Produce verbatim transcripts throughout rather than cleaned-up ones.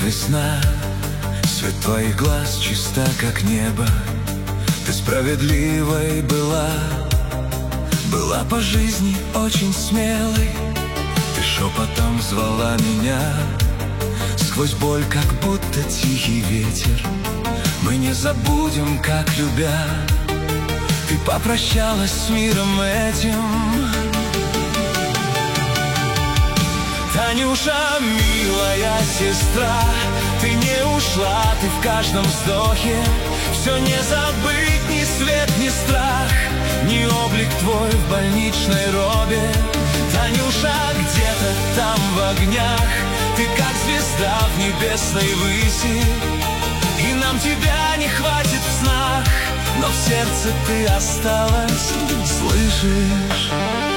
весна, свет твоих глаз чиста, как небо. Ты справедливой была, была по жизни очень смелой. Ты шепотом звала меня сквозь боль, как будто тихий ветер. Мы не забудем, как любя, ты попрощалась с миром этим. Танюша, милая сестра, ты не ушла, ты в каждом вздохе. Все не забыть, ни свет, ни страх, ни облик твой в больничной робе. Танюша, где-то там в огнях, ты как звезда в небесной выси. И нам тебя не хватит в снах, но в сердце ты осталась, слышишь?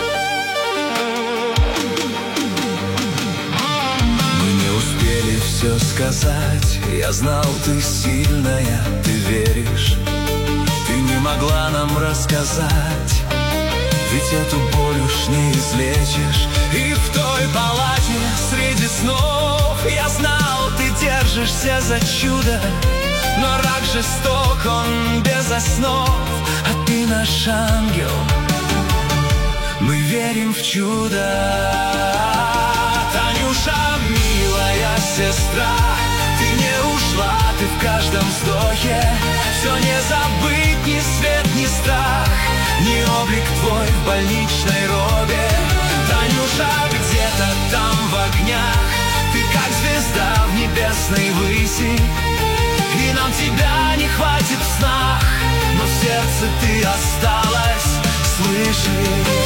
Все сказать, я знал, ты сильная, ты веришь. Ты не могла нам рассказать, ведь эту боль уж не излечишь. И в той палате среди снов я знал, ты держишься за чудо. Но рак жесток, он без основ, а ты наш ангел, мы верим в чудо. Танюша, милая сестра, ты не ушла, ты в каждом вздохе. Все не забыть, ни свет, ни страх, ни облик твой в больничной робе. Танюша, где-то там в огнях, ты как звезда в небесной выси. И нам тебя не хватит в снах, но в сердце ты осталась, слышишь?